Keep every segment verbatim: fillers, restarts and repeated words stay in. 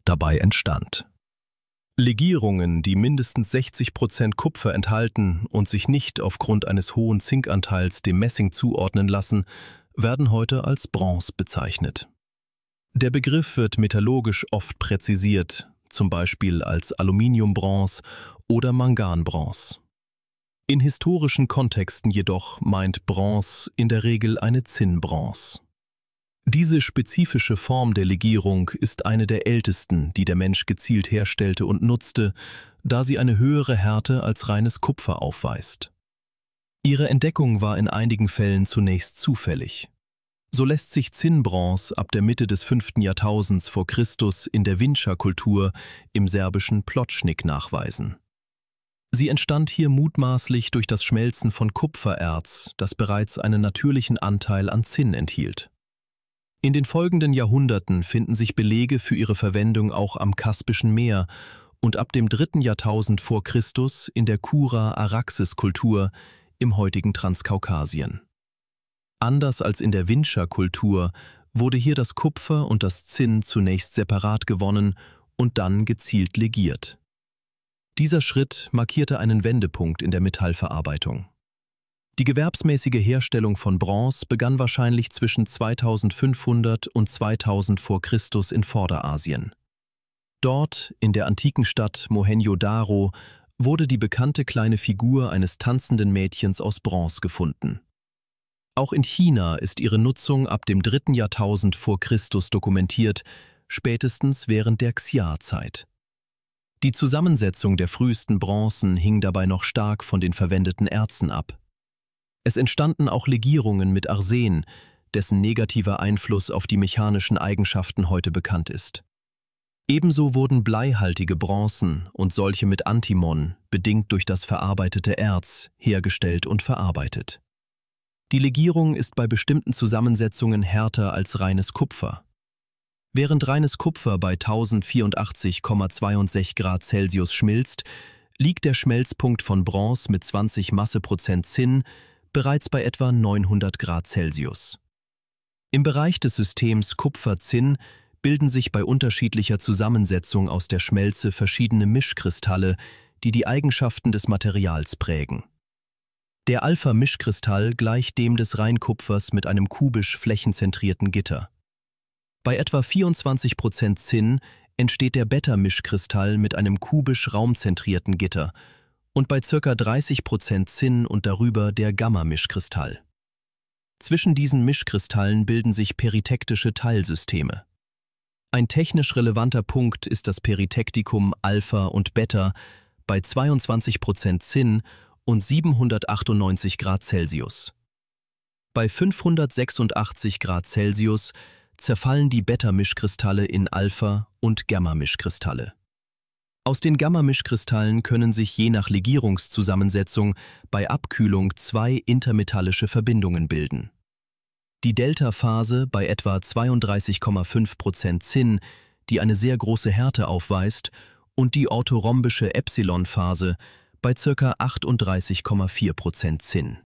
dabei entstand. Legierungen, die mindestens sechzig Prozent Kupfer enthalten und sich nicht aufgrund eines hohen Zinkanteils dem Messing zuordnen lassen, werden heute als Bronze bezeichnet. Der Begriff wird metallurgisch oft präzisiert, zum Beispiel als Aluminiumbronze oder Manganbronze. In historischen Kontexten jedoch meint Bronze in der Regel eine Zinnbronze. Diese spezifische Form der Legierung ist eine der ältesten, die der Mensch gezielt herstellte und nutzte, da sie eine höhere Härte als reines Kupfer aufweist. Ihre Entdeckung war in einigen Fällen zunächst zufällig. So lässt sich Zinnbronze ab der Mitte des fünften Jahrtausends vor Christus in der Vinča-Kultur im serbischen Pločnik nachweisen. Sie entstand hier mutmaßlich durch das Schmelzen von Kupfererz, das bereits einen natürlichen Anteil an Zinn enthielt. In den folgenden Jahrhunderten finden sich Belege für ihre Verwendung auch am Kaspischen Meer und ab dem dritten Jahrtausend vor Christus in der Kura-Araxes-Kultur im heutigen Transkaukasien. Anders als in der Vinča-Kultur wurde hier das Kupfer und das Zinn zunächst separat gewonnen und dann gezielt legiert. Dieser Schritt markierte einen Wendepunkt in der Metallverarbeitung. Die gewerbsmäßige Herstellung von Bronze begann wahrscheinlich zwischen zweitausendfünfhundert und zweitausend vor Christus in Vorderasien. Dort, in der antiken Stadt Mohenjo-Daro, wurde die bekannte kleine Figur eines tanzenden Mädchens aus Bronze gefunden. Auch in China ist ihre Nutzung ab dem dritten Jahrtausend vor Christus dokumentiert, spätestens während der Xia-Zeit. Die Zusammensetzung der frühesten Bronzen hing dabei noch stark von den verwendeten Erzen ab. Es entstanden auch Legierungen mit Arsen, dessen negativer Einfluss auf die mechanischen Eigenschaften heute bekannt ist. Ebenso wurden bleihaltige Bronzen und solche mit Antimon, bedingt durch das verarbeitete Erz, hergestellt und verarbeitet. Die Legierung ist bei bestimmten Zusammensetzungen härter als reines Kupfer. Während reines Kupfer bei tausendvierundachtzig Komma sechsundzwanzig Grad Celsius schmilzt, liegt der Schmelzpunkt von Bronze mit zwanzig Masseprozent Zinn bereits bei etwa neunhundert Grad Celsius. Im Bereich des Systems Kupfer-Zinn bilden sich bei unterschiedlicher Zusammensetzung aus der Schmelze verschiedene Mischkristalle, die die Eigenschaften des Materials prägen. Der Alpha-Mischkristall gleicht dem des Reinkupfers mit einem kubisch flächenzentrierten Gitter. Bei etwa vierundzwanzig Prozent Zinn entsteht der Beta-Mischkristall mit einem kubisch raumzentrierten Gitter und bei ca. dreißig Prozent Zinn und darüber der Gamma-Mischkristall. Zwischen diesen Mischkristallen bilden sich peritektische Teilsysteme. Ein technisch relevanter Punkt ist das Peritektikum Alpha und Beta bei zweiundzwanzig Prozent Zinn und siebenhundertachtundneunzig Grad Celsius. Bei fünfhundertsechsundachtzig Grad Celsius zerfallen die Beta-Mischkristalle in Alpha- und Gamma-Mischkristalle. Aus den Gamma-Mischkristallen können sich je nach Legierungszusammensetzung bei Abkühlung zwei intermetallische Verbindungen bilden. Die Delta-Phase bei etwa zweiunddreißig Komma fünf Prozent Zinn, die eine sehr große Härte aufweist, und die orthorhombische Epsilon-Phase bei ca. achtunddreißig Komma vier Prozent Zinn.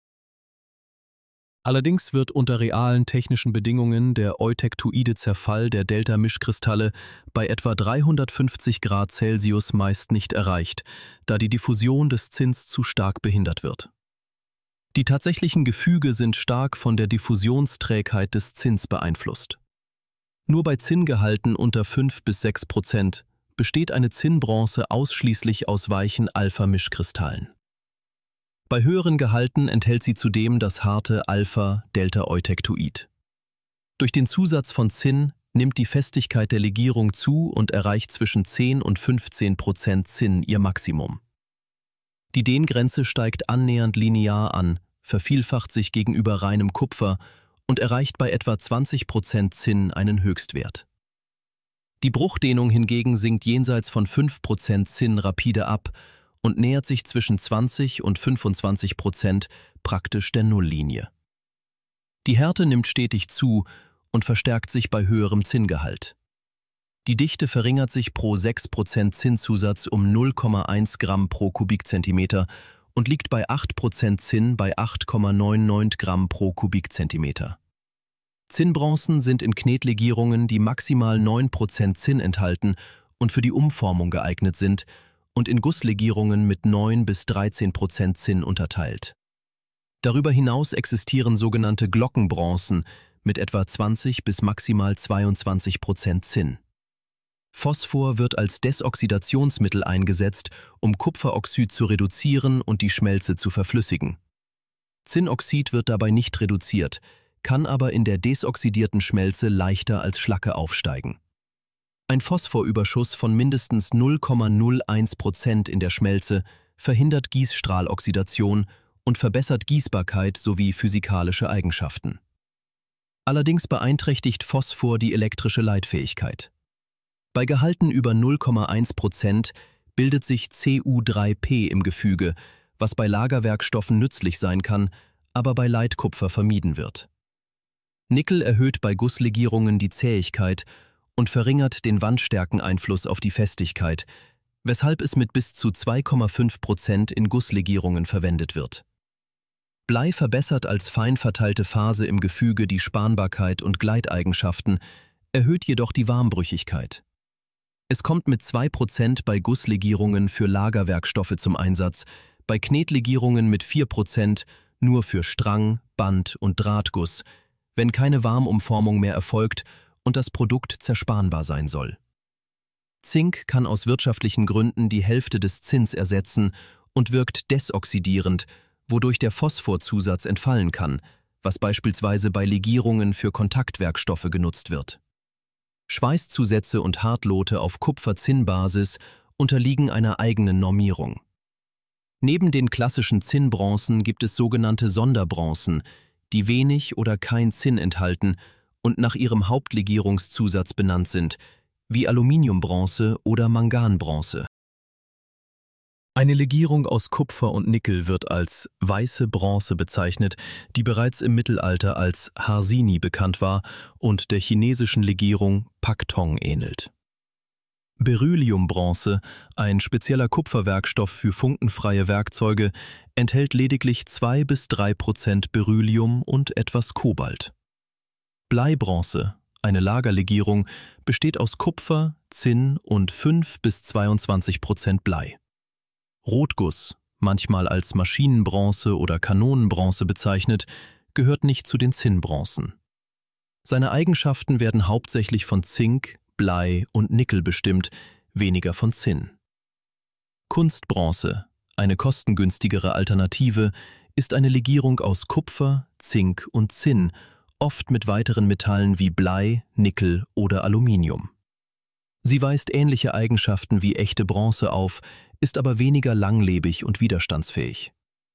Allerdings wird unter realen technischen Bedingungen der eutektoide Zerfall der Delta-Mischkristalle bei etwa dreihundertfünfzig Grad Celsius meist nicht erreicht, da die Diffusion des Zinns zu stark behindert wird. Die tatsächlichen Gefüge sind stark von der Diffusionsträgheit des Zinns beeinflusst. Nur bei Zinngehalten unter fünf bis sechs Prozent besteht eine Zinnbronze ausschließlich aus weichen Alpha-Mischkristallen. Bei höheren Gehalten enthält sie zudem das harte Alpha-Delta-Eutektoid. Durch den Zusatz von Zinn nimmt die Festigkeit der Legierung zu und erreicht zwischen zehn und fünfzehn Prozent Zinn ihr Maximum. Die Dehngrenze steigt annähernd linear an, vervielfacht sich gegenüber reinem Kupfer und erreicht bei etwa zwanzig Prozent Zinn einen Höchstwert. Die Bruchdehnung hingegen sinkt jenseits von fünf Prozent Zinn rapide ab und nähert sich zwischen zwanzig und fünfundzwanzig Prozent praktisch der Nulllinie. Die Härte nimmt stetig zu und verstärkt sich bei höherem Zinngehalt. Die Dichte verringert sich pro sechs Prozent Zinnzusatz um null Komma eins Gramm pro Kubikzentimeter und liegt bei acht Prozent Zinn bei acht Komma neunundneunzig Gramm pro Kubikzentimeter. Zinnbronzen sind in Knetlegierungen, die maximal neun Prozent Zinn enthalten und für die Umformung geeignet sind und in Gusslegierungen mit neun bis dreizehn Prozent Zinn unterteilt. Darüber hinaus existieren sogenannte Glockenbronzen mit etwa zwanzig bis maximal zweiundzwanzig Prozent Zinn. Phosphor wird als Desoxidationsmittel eingesetzt, um Kupferoxid zu reduzieren und die Schmelze zu verflüssigen. Zinnoxid wird dabei nicht reduziert, kann aber in der desoxidierten Schmelze leichter als Schlacke aufsteigen. Ein Phosphorüberschuss von mindestens null Komma null eins Prozent in der Schmelze verhindert Gießstrahloxidation und verbessert Gießbarkeit sowie physikalische Eigenschaften. Allerdings beeinträchtigt Phosphor die elektrische Leitfähigkeit. Bei Gehalten über null Komma eins Prozent bildet sich C U drei P im Gefüge, was bei Lagerwerkstoffen nützlich sein kann, aber bei Leitkupfer vermieden wird. Nickel erhöht bei Gusslegierungen die Zähigkeit und verringert den Wandstärkeneinfluss auf die Festigkeit, weshalb es mit bis zu zwei Komma fünf Prozent in Gusslegierungen verwendet wird. Blei verbessert als fein verteilte Phase im Gefüge die Spanbarkeit und Gleiteigenschaften, erhöht jedoch die Warmbrüchigkeit. Es kommt mit zwei Prozent bei Gusslegierungen für Lagerwerkstoffe zum Einsatz, bei Knetlegierungen mit vier Prozent nur für Strang-, Band- und Drahtguss, wenn keine Warmumformung mehr erfolgt und das Produkt zerspanbar sein soll. Zink kann aus wirtschaftlichen Gründen die Hälfte des Zinns ersetzen und wirkt desoxidierend, wodurch der Phosphorzusatz entfallen kann, was beispielsweise bei Legierungen für Kontaktwerkstoffe genutzt wird. Schweißzusätze und Hartlote auf Kupfer-Zinn-Basis unterliegen einer eigenen Normierung. Neben den klassischen Zinnbronzen gibt es sogenannte Sonderbronzen, die wenig oder kein Zinn enthalten und nach ihrem Hauptlegierungszusatz benannt sind, wie Aluminiumbronze oder Manganbronze. Eine Legierung aus Kupfer und Nickel wird als weiße Bronze bezeichnet, die bereits im Mittelalter als Harsini bekannt war und der chinesischen Legierung Paktong ähnelt. Berylliumbronze, ein spezieller Kupferwerkstoff für funkenfreie Werkzeuge, enthält lediglich zwei bis drei Prozent Beryllium und etwas Kobalt. Bleibronze, eine Lagerlegierung, besteht aus Kupfer, Zinn und fünf bis zweiundzwanzig Prozent Blei. Rotguss, manchmal als Maschinenbronze oder Kanonenbronze bezeichnet, gehört nicht zu den Zinnbronzen. Seine Eigenschaften werden hauptsächlich von Zink, Blei und Nickel bestimmt, weniger von Zinn. Kunstbronze, eine kostengünstigere Alternative, ist eine Legierung aus Kupfer, Zink und Zinn, oft mit weiteren Metallen wie Blei, Nickel oder Aluminium. Sie weist ähnliche Eigenschaften wie echte Bronze auf, ist aber weniger langlebig und widerstandsfähig.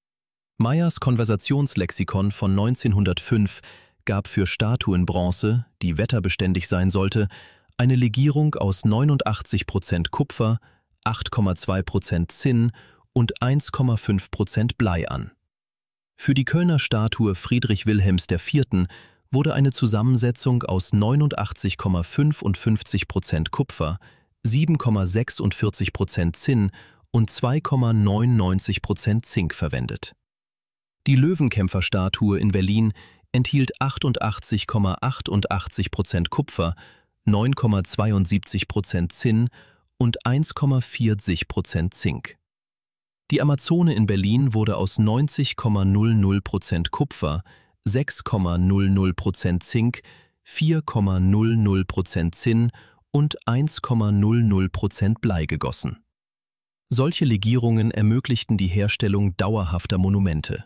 Meyers Konversationslexikon von neunzehnhundertfünf gab für Statuenbronze, die wetterbeständig sein sollte, eine Legierung aus neunundachtzig Prozent Kupfer, acht Komma zwei Prozent Zinn und eins Komma fünf Prozent Blei an. Für die Kölner Statue Friedrich Wilhelms der Vierte wurde eine Zusammensetzung aus neunundachtzig Komma fünfundfünfzig Prozent Kupfer, sieben Komma sechsundvierzig Prozent Zinn und zwei Komma neunundneunzig Prozent Zink verwendet. Die Löwenkämpfer-Statue in Berlin enthielt achtundachtzig Komma achtundachtzig Prozent Kupfer, neun Komma zweiundsiebzig Prozent Zinn und eins Komma vierzig Prozent Zink. Die Amazone in Berlin wurde aus neunzig Komma null null Prozent Kupfer, sechs Komma null null Prozent Zink, vier Komma null null Prozent Zinn und eins Komma null null Prozent Blei gegossen. Solche Legierungen ermöglichten die Herstellung dauerhafter Monumente.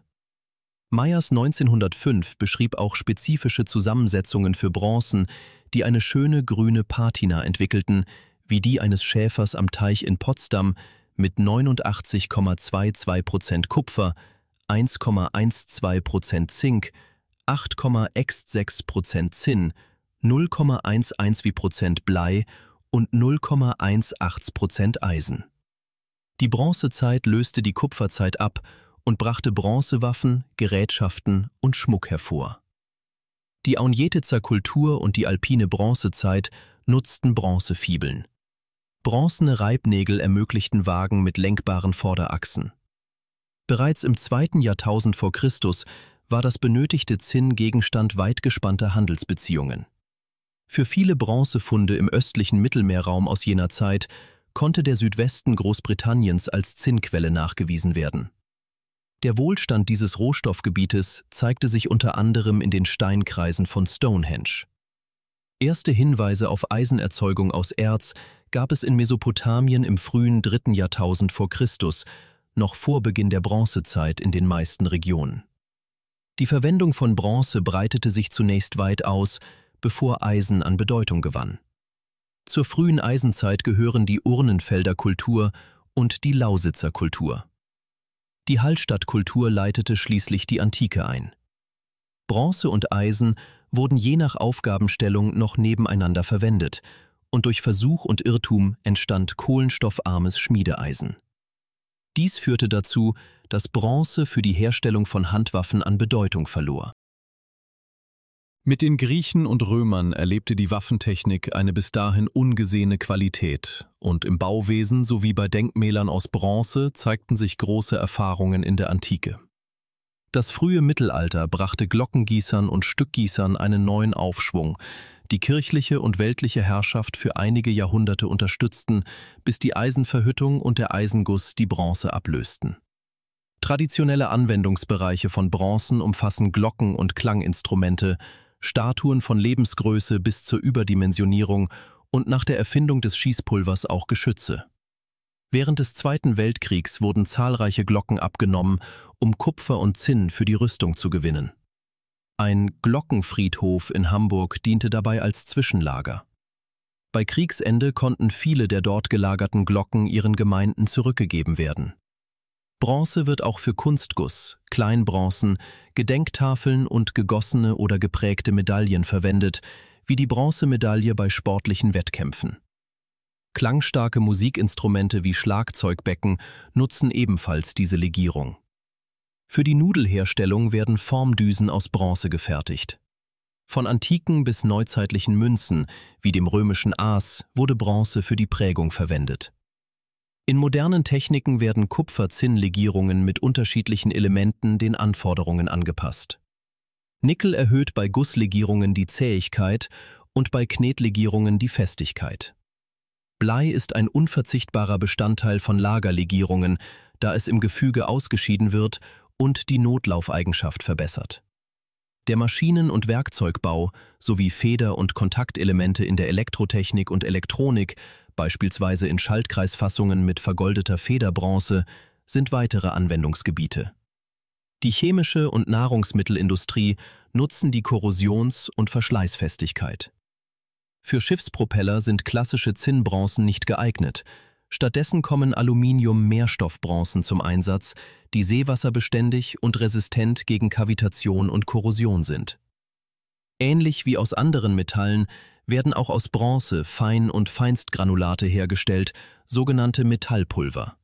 Meyers neunzehnhundertfünf beschrieb auch spezifische Zusammensetzungen für Bronzen, die eine schöne grüne Patina entwickelten, wie die eines Schäfers am Teich in Potsdam mit neunundachtzig Komma zweiundzwanzig Prozent Kupfer, eins Komma zwölf Prozent Zink, acht Komma sechs Prozent Zinn, null Komma elf Prozent Blei und null Komma achtzehn Prozent Eisen. Die Bronzezeit löste die Kupferzeit ab und brachte Bronzewaffen, Gerätschaften und Schmuck hervor. Die Aunjetitzer Kultur und die alpine Bronzezeit nutzten Bronzefibeln. Bronzene Reibnägel ermöglichten Wagen mit lenkbaren Vorderachsen. Bereits im zweiten Jahrtausend vor Christus war das benötigte Zinn Gegenstand weit gespannter Handelsbeziehungen. Für viele Bronzefunde im östlichen Mittelmeerraum aus jener Zeit konnte der Südwesten Großbritanniens als Zinnquelle nachgewiesen werden. Der Wohlstand dieses Rohstoffgebietes zeigte sich unter anderem in den Steinkreisen von Stonehenge. Erste Hinweise auf Eisenerzeugung aus Erz gab es in Mesopotamien im frühen dritten Jahrtausend vor Christus, noch vor Beginn der Bronzezeit in den meisten Regionen. Die Verwendung von Bronze breitete sich zunächst weit aus, bevor Eisen an Bedeutung gewann. Zur frühen Eisenzeit gehören die Urnenfelder Kultur und die Lausitzer Kultur. Die Hallstattkultur leitete schließlich die Antike ein. Bronze und Eisen wurden je nach Aufgabenstellung noch nebeneinander verwendet, und durch Versuch und Irrtum entstand kohlenstoffarmes Schmiedeeisen. Dies führte dazu, dass Bronze für die Herstellung von Handwaffen an Bedeutung verlor. Mit den Griechen und Römern erlebte die Waffentechnik eine bis dahin ungesehene Qualität, und im Bauwesen sowie bei Denkmälern aus Bronze zeigten sich große Erfahrungen in der Antike. Das frühe Mittelalter brachte Glockengießern und Stückgießern einen neuen Aufschwung, die kirchliche und weltliche Herrschaft für einige Jahrhunderte unterstützten, bis die Eisenverhüttung und der Eisenguss die Bronze ablösten. Traditionelle Anwendungsbereiche von Bronzen umfassen Glocken und Klanginstrumente, Statuen von Lebensgröße bis zur Überdimensionierung und nach der Erfindung des Schießpulvers auch Geschütze. Während des Zweiten Weltkriegs wurden zahlreiche Glocken abgenommen, um Kupfer und Zinn für die Rüstung zu gewinnen. Ein Glockenfriedhof in Hamburg diente dabei als Zwischenlager. Bei Kriegsende konnten viele der dort gelagerten Glocken ihren Gemeinden zurückgegeben werden. Bronze wird auch für Kunstguss, Kleinbronzen, Gedenktafeln und gegossene oder geprägte Medaillen verwendet, wie die Bronzemedaille bei sportlichen Wettkämpfen. Klangstarke Musikinstrumente wie Schlagzeugbecken nutzen ebenfalls diese Legierung. Für die Nudelherstellung werden Formdüsen aus Bronze gefertigt. Von antiken bis neuzeitlichen Münzen, wie dem römischen As, wurde Bronze für die Prägung verwendet. In modernen Techniken werden Kupfer-Zinn-Legierungen mit unterschiedlichen Elementen den Anforderungen angepasst. Nickel erhöht bei Gusslegierungen die Zähigkeit und bei Knetlegierungen die Festigkeit. Blei ist ein unverzichtbarer Bestandteil von Lagerlegierungen, da es im Gefüge ausgeschieden wird und die Notlaufeigenschaft verbessert. Der Maschinen- und Werkzeugbau sowie Feder- und Kontaktelemente in der Elektrotechnik und Elektronik, beispielsweise in Schaltkreisfassungen mit vergoldeter Federbronze, sind weitere Anwendungsgebiete. Die chemische und Nahrungsmittelindustrie nutzen die Korrosions- und Verschleißfestigkeit. Für Schiffspropeller sind klassische Zinnbronzen nicht geeignet. Stattdessen kommen Aluminium-Mehrstoffbronzen zum Einsatz, die seewasserbeständig und resistent gegen Kavitation und Korrosion sind. Ähnlich wie aus anderen Metallen werden auch aus Bronze Fein- und Feinstgranulate hergestellt, sogenannte Metallpulver.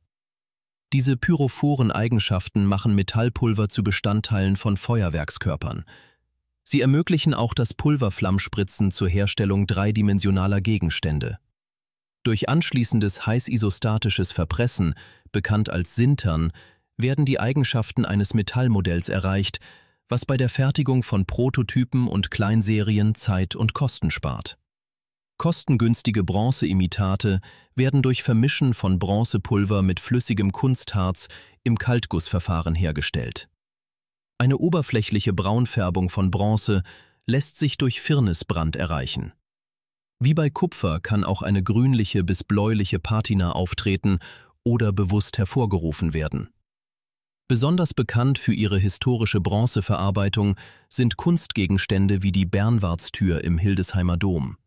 Diese pyrophoren Eigenschaften machen Metallpulver zu Bestandteilen von Feuerwerkskörpern. Sie ermöglichen auch das Pulverflammspritzen zur Herstellung dreidimensionaler Gegenstände. Durch anschließendes heißisostatisches Verpressen, bekannt als Sintern, werden die Eigenschaften eines Metallmodells erreicht, was bei der Fertigung von Prototypen und Kleinserien Zeit und Kosten spart. Kostengünstige Bronzeimitate werden durch Vermischen von Bronzepulver mit flüssigem Kunstharz im Kaltgussverfahren hergestellt. Eine oberflächliche Braunfärbung von Bronze lässt sich durch Firnisbrand erreichen. Wie bei Kupfer kann auch eine grünliche bis bläuliche Patina auftreten oder bewusst hervorgerufen werden. Besonders bekannt für ihre historische Bronzeverarbeitung sind Kunstgegenstände wie die Bernwardstür im Hildesheimer Dom.